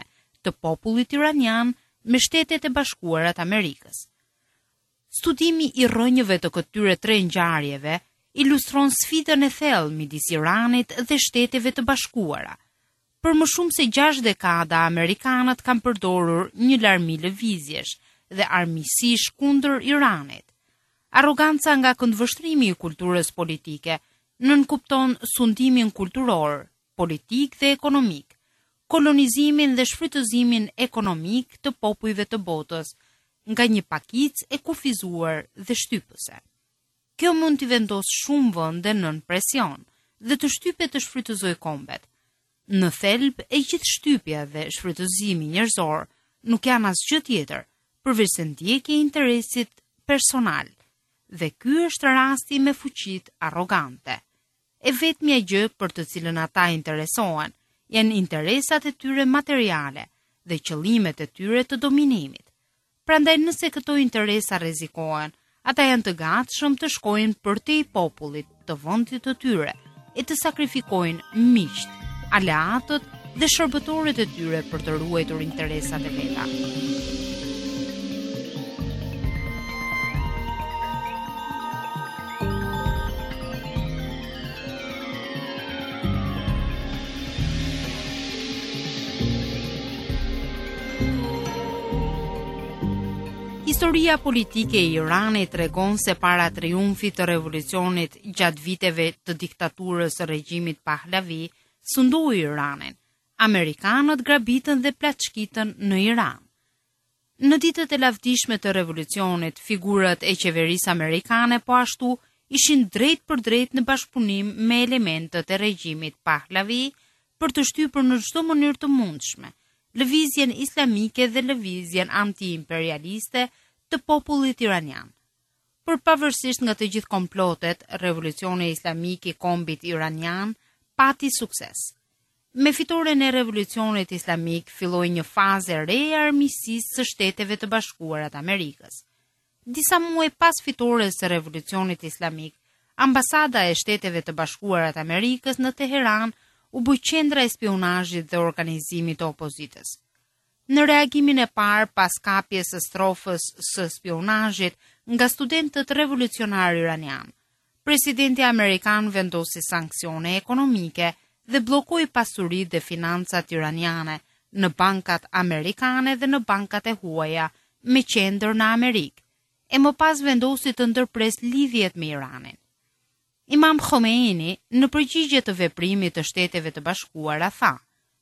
të popullit iranian me Shtetet e Bashkuara të Amerikës. Studimi i rrënjëve të këtyre tre ngjarjeve ilustron sfidën e thellë midis Iranit dhe Shteteve të Bashkuara. Për më shumë se 6 dekada, amerikanët kanë përdorur një larmi lëvizjesh dhe armiqësish kundër Iranit. Arroganca nga këndvështrimi i kulturës politike nënkupton sundimin kulturor, politik dhe ekonomik, kolonizimin dhe shfrytëzimin ekonomik të popujve të botës nga një pakicë e kufizuar dhe shtypëse. Kjo mund t'i vendosë shumë vende nën presion dhe të shtypet të shfrytëzoj kombet. Në thelb e gjithë shtypja dhe shfrytëzimi njerëzor nuk janë asgjë tjetër përveç se ndjekje e interesit personal, dhe ky është rasti me fuqit arrogante. E vetmja gjë për të cilën ata interesohen janë interesat e tyre materiale dhe qëllimet e tyre të dominimit. Prandaj nëse këto interesa rrezikohen, ata janë të gatshëm të shkojnë përtej popullit të vendit të tyre e të sakrifikojnë miqt, aleatët dhe shërbëtorët e tyre për të ruajtur interesat e veta. Historia politike e Iranit tregon se para triumfit të revolucionit gjatë viteve të diktaturës së regjimit Pahlavi, sundoi Iranin. Amerikanët grabitën dhe plaçkitën në Iran. Në ditët e lavdishme të revolucionit, figurat e qeverisë amerikane po ashtu ishin drejt për drejt në bashkëpunim me elementët e regjimit Pahlavi për të shtypur në çdo mënyrë të mundshme lëvizjen islamike dhe lëvizjen anti-imperialiste të popullit iranian. Por pavarësisht nga të gjithë komplotet, revolucioni islamik i kombit iranian pati sukses. Me fitoren e revolucionit islamik filloi një fazë e re e armiqësisë së Shteteve të Bashkuara të Amerikës. Disa muaj pas fitores së revolucionit islamik, ambasada e Shteteve të Bashkuara të Amerikës në Teheran u bë qendra e spionazhit dhe organizimit të opozitës. Në reagimin e parë pas kapjes së strofës së spionazhit nga studentët revolucionar iranian, presidenti amerikan vendosi sanksione ekonomike dhe bllokoi pasuritë dhe financat iraniane në bankat amerikane dhe në bankat e huaja me qendër në Amerikë, e më pas vendosi të ndërpres lidhjet me Iranin. Imam Khomeini, në përgjigje të veprimit të Shteteve të Bashkuara, tha: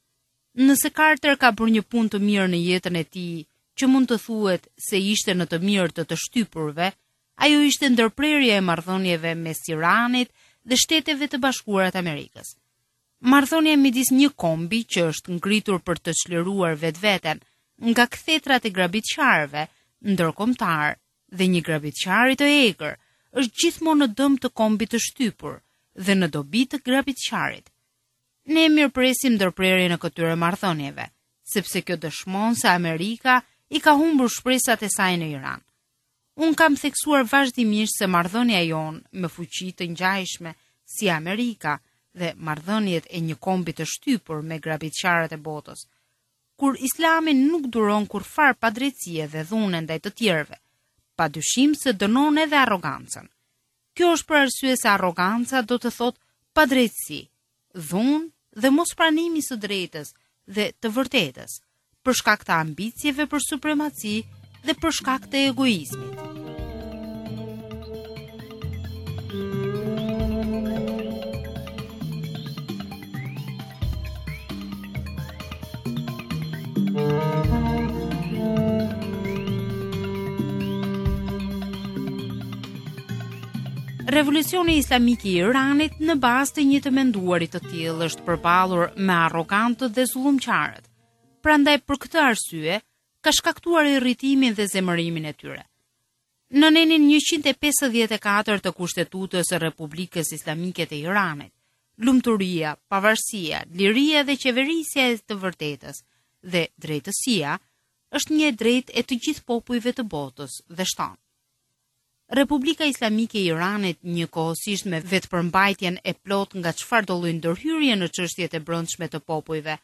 "Nëse Carter ka bërë një punë të mirë në jetën e tij, që mund të thuhet se ishte në të mirë të shtypurve, ajo ishte ndërprerja e marrëdhënieve mes Iranit dhe Shteteve të Bashkuara të Amerikës. Marrëdhënia midis një kombi që është ngritur për të çliruar vetveten nga kthetrat e grabitqarëve ndërkombëtar dhe një grabitqari të egër është gjithmonë në dëm të kombit të shtypur dhe në dobi të grabitqarit. Ne mirëpresim ndërprerjen e këtyre marrëdhënieve, sepse kjo dëshmon se Amerika i ka humbur shpresat e saj në Iran. Unë kam theksuar vazhdimisht se marrëdhënia jonë me fuqi të ngjajshme si Amerika dhe marrëdhëniet e një kombi të shtypur me grabitqarët e botës, kur Islami nuk duron kurfar padrejtësie dhe dhunë ndaj të tjerëve, padyshim se dënon edhe arrogancën. Kjo është për arsye se arroganca do të thotë padrejtësi, dhunë dhe mospranimi së drejtës dhe të vërtetës, për shkak të ambicieve për supremaci dhe për shkak të egoizmit. Revolucioni islamik i Iranit në bazë të një të menduarit të tillë është përballur me arrogantët dhe zullumqarët. Prandaj për këtë arsye ka shkaktuar irritimin dhe zemërimin e tyre. Në nenin 154 të Kushtetutës së Republikës Islamike të Iranit, lumturia, pavarësia, liria dhe qeverisja e të vërtetës dhe drejtësia është një drejtë e të gjithë popujve të botës dhe shton. Republika Islamike e Iranit, njëkohësisht me vetëpërmbajtjen e plot nga çfarëdo lloj ndërhyrje në çështjet e brendshme të popujve,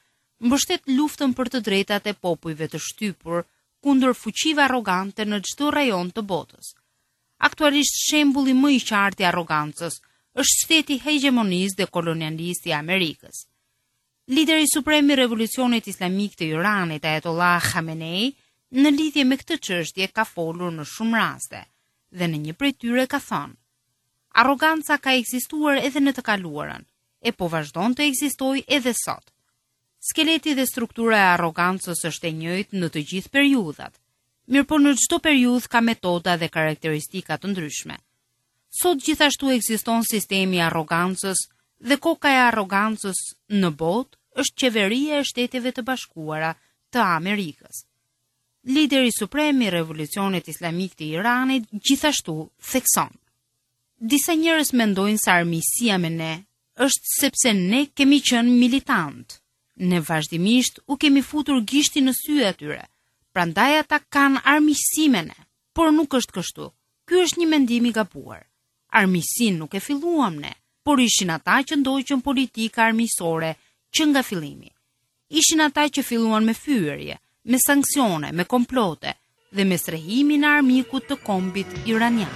mbështet luftën për të drejtat e popujve të shtypur kundër fuqive arrogante në çdo rajon të botës. Aktualisht shembulli më i qartë i arrogancës është shteti hegemonist dhe kolonialist i Amerikës. Lideri suprem i revolucionit islamik të Iranit, Ayatollah Khamenei, në lidhje me këtë çështje ka folur në shumë raste dhe në një prej tyre ka thënë: arroganca ka ekzistuar edhe në të kaluarën, e po vazhdon të ekzistojë edhe sot. Skeleti dhe struktura e arrogancës është e njëjtë në të gjithë periudhat, mirëpo në çdo periudhë ka metoda dhe karakteristika të ndryshme. Sot gjithashtu ekziston sistemi i arrogancës dhe koka e arrogancës në botë është qeveria e Shteteve të Bashkuara të Amerikës. Lideri suprem i revolucionit islamik të Iranit gjithashtu thekson: disa njerëz mendojnë se armiqësia me ne është sepse ne kemi qenë militant. Ne vazhdimisht u kemi futur gishtin në sy atyre, prandaj ata kanë armiqësi me ne, por nuk është kështu. Ky është një mendim i gabuar. Armiqësinë nuk e filluam ne, por ishin ata që ndoqën politika armiqësore që nga fillimi. Ishin ata që filluan me fyerje, me sanksione, me komplote dhe me strehimin e armikut të kombit iranian.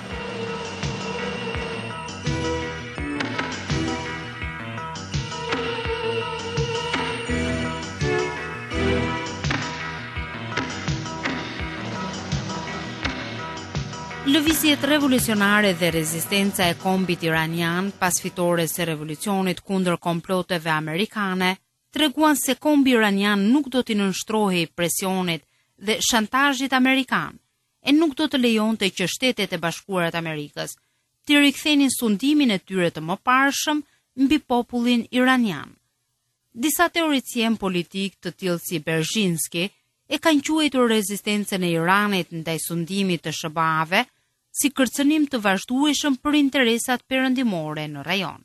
Lëvizjet revolucionare dhe rezistenca e kombit iranian pas fitores së revolucionit kundër komploteve amerikane treguan se kombi iranian nuk do t'i nënshtrohej presionit dhe shantazhit amerikan e nuk do të lejonte që Shtetet e Bashkuara të Amerikës t'i rikthenin sundimin e tyre të mëparshëm mbi popullin iranian. Disa teoricien politik të tillë si Berzhinski e kanë quajtur rezistencën e Iranit ndaj sundimit të SBA-ve si kërcënim të vazhdueshëm për interesat perëndimore në rajon.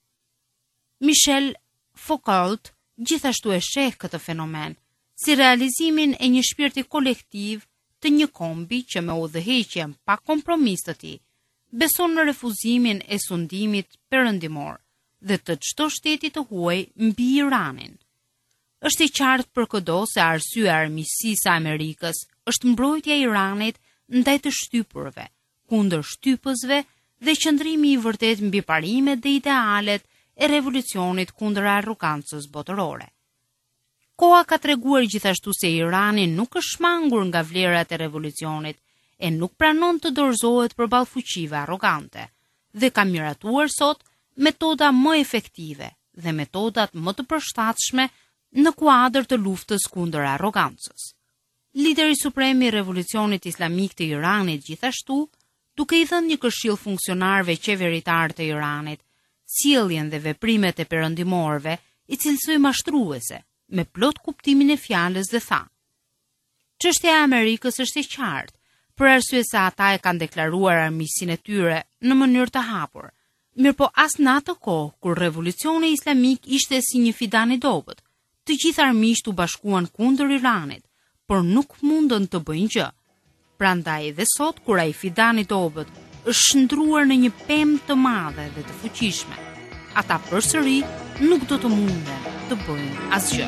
Michel Foucault gjithashtu e sheh këtë fenomen si realizimin e një shpirti kolektiv të një kombi që me udhëheqjen pa kompromis të tij beson në refuzimin e sundimit perëndimor dhe të çdo shteti të huaj mbi Iranin. Është i qartë përkudo se arsyeja e armiqësisë së Amerikës është mbrojtja e Iranit ndaj të shtypurve, kundër shtypësve dhe qëndrimi i vërtet mbi parimet dhe idealet e revolucionit kundër arrogancës botërore. Koha ka treguar gjithashtu se Irani nuk është shmangur nga vlerat e revolucionit e nuk pranon të dorëzohet përballë fuqive arrogante dhe ka miratuar sot metoda më efektive dhe metodat më të përshtatshme në kuadër të luftës kundër arrogancës. Lideri suprem i revolucionit islamik të Iranit gjithashtu, duke i dhënë një këshill funksionarëve qeveritar të Iranit, sjelljen dhe veprimet e perëndimorëve, i cilësoi mashtruese, me plot kuptimin e fjalës dhe tha: çështja e Amerikës është e qartë, për arsye se ata e kanë deklaruar armiqsinë e tyre në mënyrë të hapur. Mirëpo as në atë kohë kur revolucioni islamik ishte si një fidan i dobët, të gjithë armiqt u bashkuan kundër Iranit, por nuk mundën të bëjnë gjë. Prandaj dhe sot kur ai fidan i dobët është shndruar në një pemë të madhe dhe të fuqishme, ata përsëri nuk do të munden të bëjnë asgjë.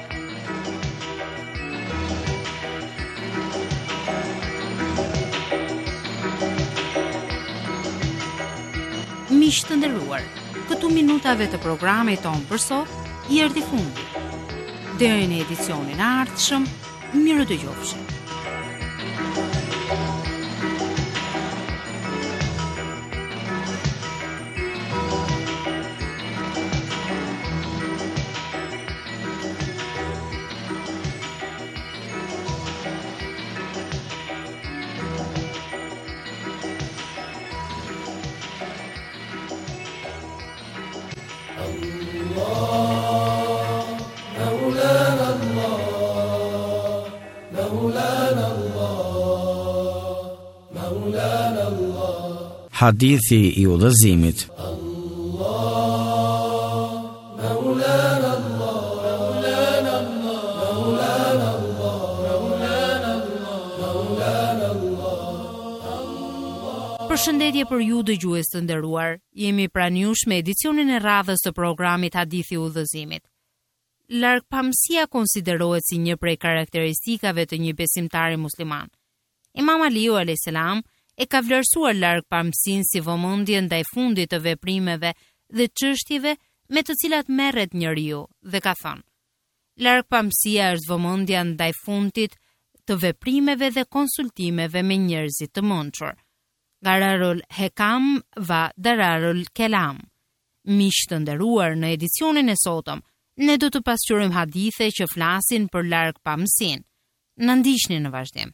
Miq të nderuar, këtu minutave të programit ton për sot i erdhi fundi. Deri në edicionin e ardhshëm, mirë dëgjofshim. Hadithi i udhëzimit. Përshëndetje për ju dëgjues të nderuar. Jemi pranë jush me edicionin e radhës të programit Hadithi i udhëzimit. largpamësia konsiderohet si një prej karakteristikave të një besimtari musliman. Imam Aliu a.s. e ka vlerësuar largpamësinë si vëmendje ndaj fundit të veprimeve dhe çështjeve me të cilat merret njeriu dhe ka thënë: largpamësia është vëmendja ndaj fundit të veprimeve dhe konsultimeve me njerëzit të mençur. Gararul Hekam va Dararul Kelam. Miq të nderuar, në edicionin e sotëm ne do të pasqyrojmë hadithe që flasin për largpamësinë. Na ndiqni në vazhdim.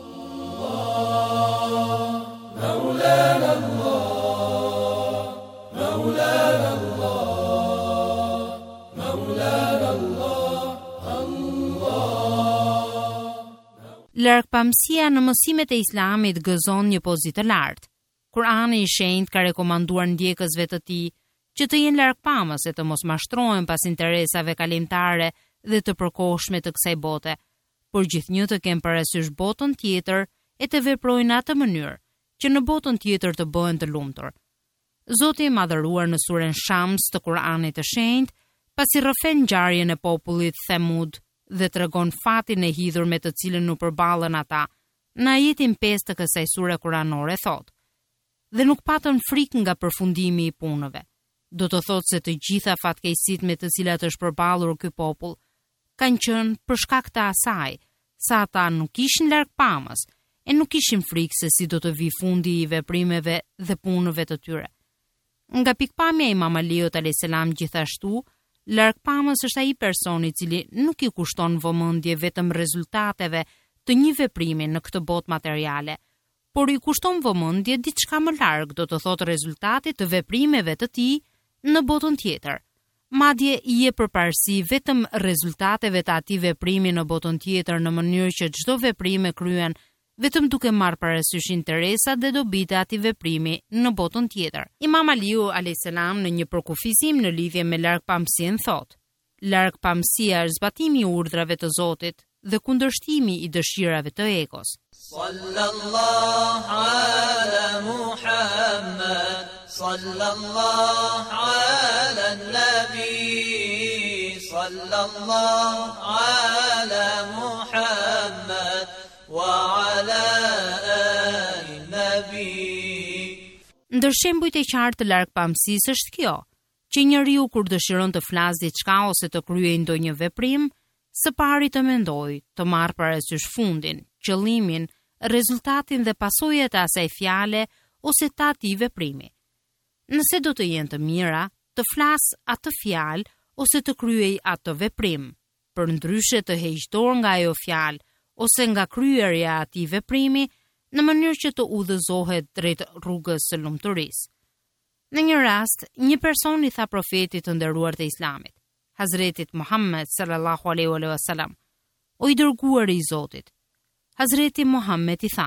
Largpamësia në mësimet e Islamit gëzon një pozitë të lartë. Kurani i Shenjtë ka rekomanduar ndjekësve të tij që të jenë largpamës e të mos mashtrohen pas interesave kalimtare dhe të përkohshme të kësaj bote, por gjithnjë të kenë parasysh botën tjetër e të veprojnë në atë mënyrë që në botën tjetër të bëhen të lumtur. Zoti i madhëruar në surën Shams të Kuranit të Shenjtë, pasi rrëfen ngjarjen e popullit Thamud dhe tregon fatin e hidhur me të cilën u përballën ata, në ajetin 5 të kësaj sure kuranore thotë: dhe nuk patën frikë nga përfundimi i punëve. Do të thotë se të gjitha fatkeqësitë me të cilat është përballur ky popull kanë qenë për shkak të asaj, sa ata nuk ishin largpamës e nuk kishin frikë se si do të vi fundi i veprimeve dhe punëve të tyre. Nga pikpamja e Imam Aliut a.s. gjithashtu, largpamës është ai person i cili nuk i kushton vëmendje vetëm rezultateve të një veprimi në këtë botë materiale, por i kushton vëmendje diçka më larg, do të thotë rezultatit të veprimeve të tij në botën tjetër. Madje i jep përparësi vetëm rezultateve të atij veprimi në botën tjetër në mënyrë që çdo veprim e kryen vetëm duke marrë parasysh interesat dhe dobitë e atij veprimi në botën tjetër. Imam Aliu a.s. në një përkufizim në lidhje me largpamësinë thotë: largpamësia është zbatimi i urdhrave të Zotit dhe kundërshtimi i dëshirave të egos. Sallallahu ala Muhammad, sallallahu ala nabi, sallallahu ala Muhammad wa ala ali nabi. Ndër shembujt e qartë të largpamësisë është kjo, që njeriu kur dëshiron të flasë diçka ose të kryejë ndonjë veprim, së pari të mendoj, të marrë parasysh fundin, qëllimin, rezultatin dhe pasojat e asaj fjale ose të atij veprimi. Nëse do të jenë të mira, të flas atë fjalë ose të kryej atë veprim, përndryshe të heq dorë nga ajo fjalë ose nga kryerja e atij veprimi në mënyrë që të udhëzohet drejt rrugës së lumturisë. Në një rast, një person i tha profetit të nderuar të Islamit, Hazretit Muhammed sallallahu alaihi wasallam: o i dërguari i Zotit. Hazreti Muhammed i tha: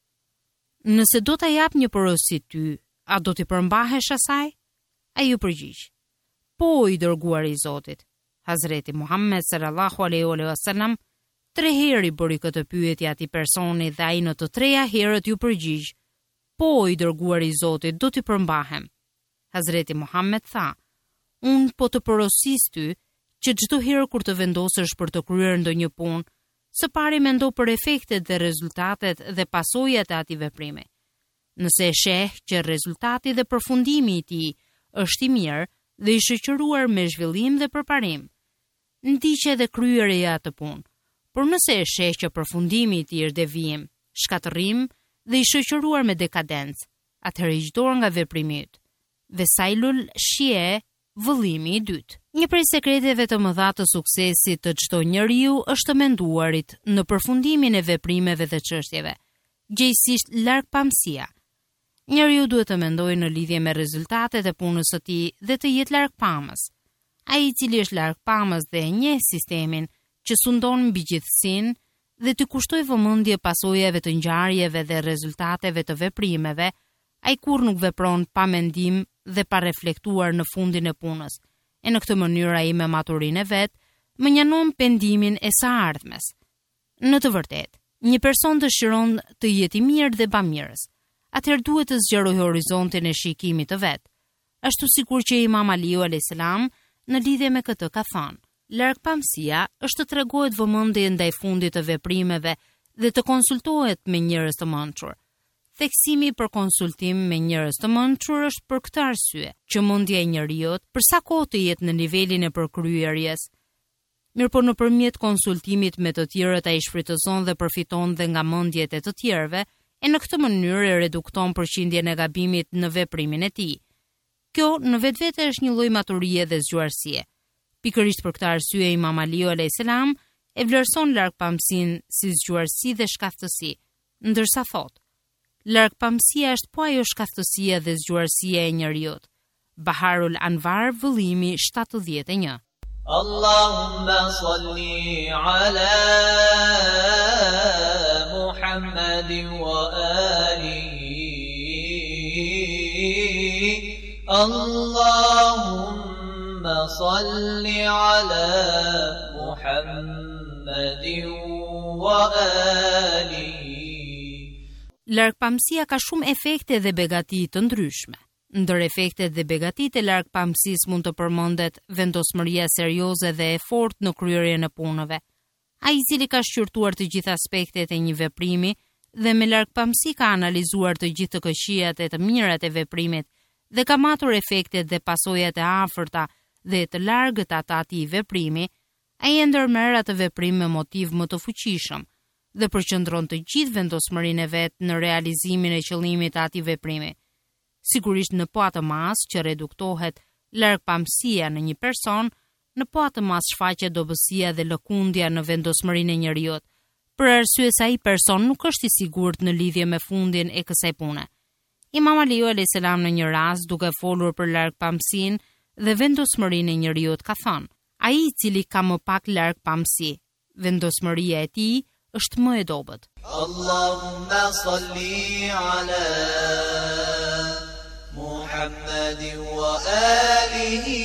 nëse do ta jap një porosi ty, a do t'i përmbahesh asaj? Ai u përgjigj: po, o i dërguari i Zotit. Hazreti Muhammed sallallahu alaihi wasallam 3 herë i bëri këtë pyetje atij personi dhe ai në të treja herët ju përgjigj: po, o i dërguari i Zotit, do t'i përmbahem. Hazreti Muhammed tha: unë po të porosis ty që çdo herë kur të vendosesh për të kryer ndonjë punë, së pari mendo për efektet dhe rezultatet dhe pasojat e atij veprimi. Nëse e sheh që rezultati dhe përfundimi i tij është i mirë dhe i shoqëruar me zhvillim dhe përparim, ndiqe dhe kryerja e atë punë. Por nëse e sheh që përfundimi i tij është devijim, shkatërrim dhe i shoqëruar me dekadencë, atëherë hiq dorë nga veprimi yt. Vesailul shie, vëllimi i dytë. Një prej sekreteve të mëdha të suksesit të çdo njeriu është të menduarit në përfundimin e veprimeve dhe çështjeve, gjejsisht largpamësia. Njeriu duhet të mendojë në lidhje me rezultatet e punës së tij dhe të jetë largpamës. Ai i cili është largpamës dhe e njeh sistemin që sundon mbi gjithësinë dhe të kushtoj vëmendje pasojave të ngjarjeve dhe rezultateve të veprimeve, ai kur nuk vepron pa mendim dhe pa reflektuar në fundin e punës. E në këtë mënyrë ai me maturinë e vet mënjanon pendimin e së ardhmes. Në të vërtetë, një person dëshiron të jetë i mirë dhe bamirës, atëherë duhet të zgjerojë horizontin e shikimit të vet. Ashtu sikur që Imam Aliu a.s. në lidhje me këtë ka thënë: Largpamësia është të tregohet vëmendje ndaj fundit të veprimeve dhe të konsultohet me njerëz të mençur. Theksimi për konsultim me njerëz të mençur është për këtë arsye, që mendja e njeriu për sa kohë të jetë në nivelin e përkryerjes. Mirëpo nëpërmjet konsultimit me të tjerët ai shfrytëzon dhe përfiton dhe nga mendjet e të tjerëve, e në këtë mënyrë e redukton përqindjen e gabimit në veprimin e tij. Kjo në vetvete është një lloj maturie dhe zgjuarësie. Pikërisht për këtë arsye Imam Aliu alayhis salam e vlerëson largpamësinë si zgjuarësi dhe shkaftësi, ndërsa thotë: largpamësia është po ajo shkaftësia dhe zgjuarësia e njeriut. Baharul Anvar, vëllimi 71. Allahumma salli ala Muhammadin wa alihi. Allahumma salli ala Muhammadin wa alihi. Largpamësia ka shumë efekte dhe begati të ndryshme. Ndër efektet dhe begatit e largpamësisë mund të përmendet vendosmëria serioze dhe e fortë në kryerjen e punëve. Ai i cili ka shqyrtuar të gjitha aspektet e një veprimi dhe me largpamësi ka analizuar të gjithë të këqijat e të mirat e veprimit dhe ka matur efektet dhe pasojat e afërta dhe të largëta të atij veprimi, ai e ndërmerr atë veprim me motiv më të fuqishëm dhe përqendron të gjithë vendosmërinë e vet në realizimin e qëllimit të atij veprimi. Sigurisht në po atë mas që reduktohet largpamësia në një person, në po atë mas shfaqet dobësia dhe lëkundja në vendosmërinë e njeriut, për arsye se ai person nuk është i sigurt në lidhje me fundin e kësaj pune. Imam Aliu alayhis salam në një rast, duke folur për largpamësinë dhe vendosmërinë e njeriut, ka thënë: ai i cili ka më pak largpamësi, vendosmëria e tij është më e dobët. Allahumma salli ala Muhammadin wa alihi.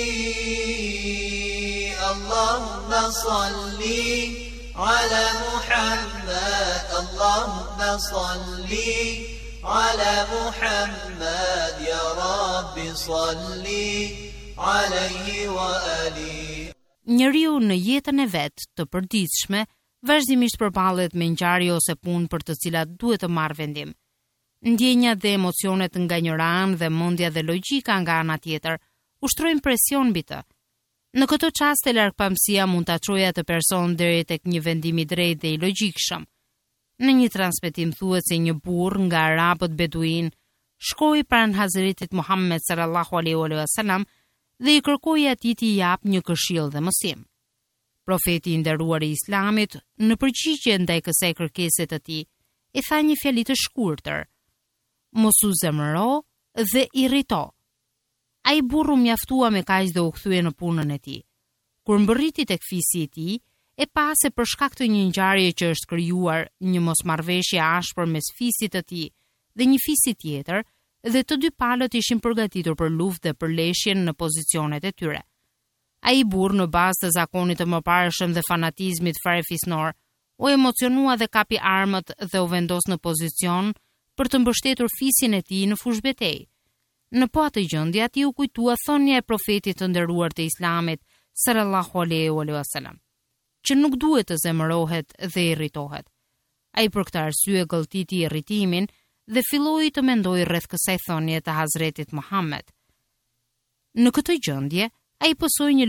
Allahumma salli ala Muhammad. Allahumma salli ala Muhammad. Ya Rabbi salli alayhi wa alihi. Njeriu në jetën e vet të përditshme vazhdimisht përballet me ngjarje ose punë për të cilat duhet të marrë vendim. Ndjenjat dhe emocionet nga njëra anë dhe mendja dhe logjika nga ana tjetër ushtrojnë presion mbi të. Në këtë çast largpamësia mund ta çojë atë person deri tek një vendim i drejtë dhe i logjikshëm. Në një transmetim thuhet se një burr nga arabët beduin shkoi pranë Hazretit Muhammed sallallahu alaihi wasallam dhe i kërkoi atij t'i jap një këshill dhe mësim. Profeti i nderuar i Islamit, në përgjigje ndaj kësaj kërkese të tij, i tha një fjali të shkurtër: mos u zemëro dhe irrito. Ai burru mjaftua me kaq dhe u kthye në punën e tij. Kur mbërriti tek fisi i tij, e pa se për shkak të një ngjarje që është krijuar një mosmarrveshje ashpër mes fisit të tij dhe një fisi tjetër, dhe të dy palët ishin përgatitur për luftë dhe për leshjen në pozicionet e tyre. Ai burr në bazë të zakonit të mëparshëm dhe fanatizmit farefisnor, u emocionua dhe kapi armët dhe u vendos në pozicion për të mbështetur fisin e tij në fushbetej. Në po atë gjendje ati u kujtua thënia e profetit të nderuar të Islamit sallallahu alaihi wasallam, që nuk duhet të zemërohet dhe irritohet. Ai për këtë arsye gëlltiti irritimin dhe filloi të mendojë rreth kësaj thënie të Hazretit Muhammed. Në këtë gjendje ai pësoi një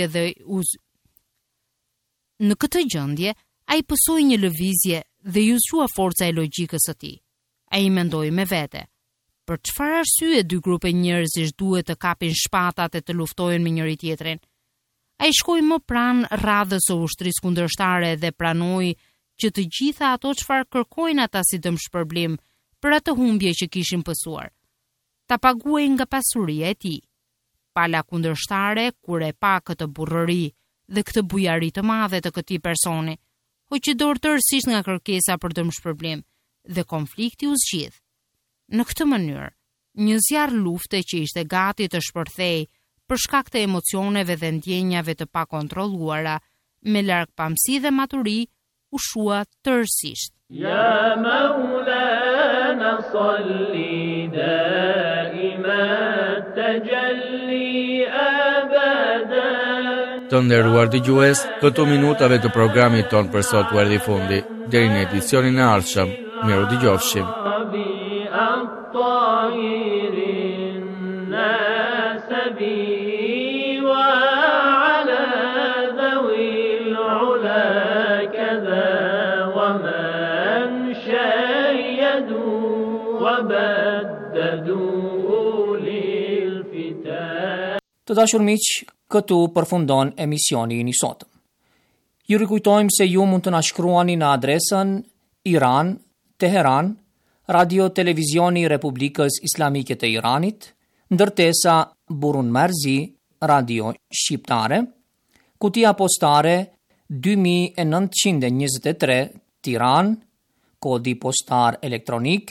lëvizje dhe ju zgjua forca e logjikës së tij. Ai mendoi me vete: për çfarë arsye dy grupe njerëzish duhet të kapin shpatat e të luftojnë me njëri tjetrin? Ai shkoi më pranë radhës së ushtrisë kundërshtare dhe pranoi që të gjitha ato çfarë kërkojnë ata si dëmshpërblim për atë humbje që kishin pësuar, ta paguaj nga pasuria e tij. Pala kundërshtare, kur e pa këtë burrëri dhe këtë bujari të madhe të këtij personi, hoqi dorë tërësisht nga kërkesa për dëmshpërblim dhe konflikti u zgjidh. Në këtë mënyrë, një zjarr lufte që ishte gati të shpërthej për shkak të emocioneve dhe ndjenjave të pakontrolluara, me largpamësi dhe maturi, u shua tërësisht. Ya Maulana salli daima tajalli abada. Të nderuar dëgjues, këtu minutave të programit ton për sot u erdhi fundi. Deri në edicionin e ardhshëm, miru dëgjofshim. Të dashur miq, këtu përfundon emisioni i sotëm. Ju rikujtojmë se ju mund të na shkruani në adresën Iran, Teheran, Radio Televizioni Republikës Islamike të Iranit, ndërtesa Burun Merzi, Radio Shqiptare, kutia postare 2923 Tiran, kodi postar elektronik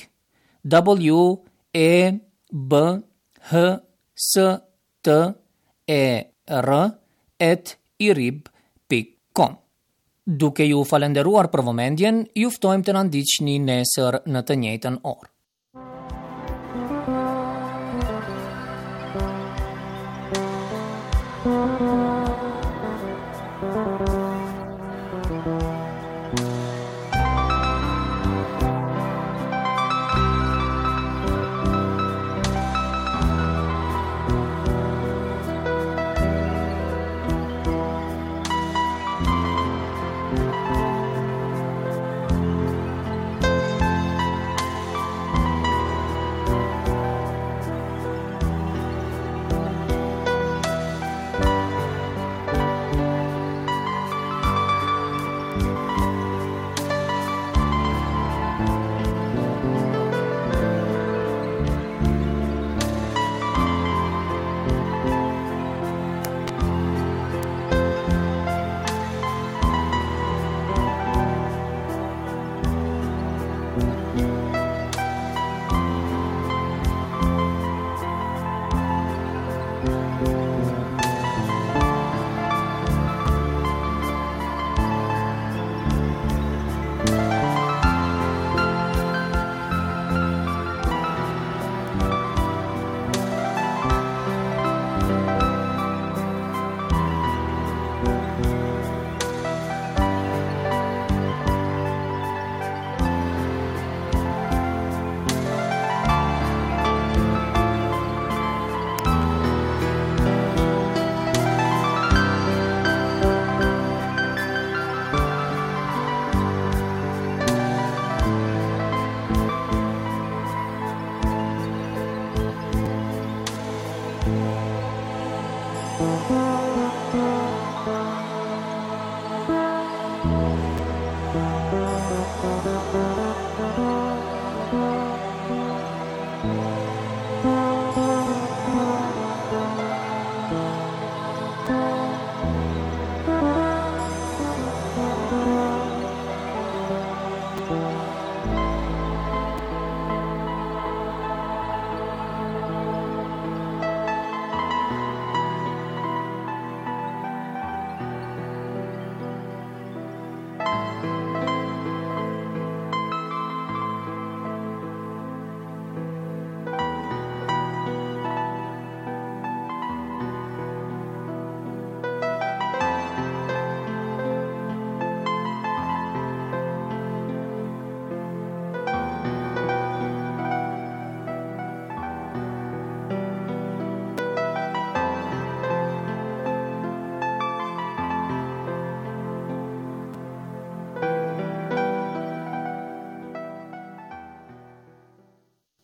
WEBHSTER@irib.com. Duke ju falenderuar për vëmendjen, ju ftojmë të na ndiqni nesër në të njëjtën orë.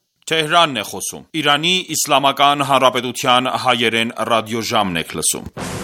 Թեհրանն է խոսում։ Իրանի Իսլամական Հանրապետության հայերեն ռադիոժամն եք լսում։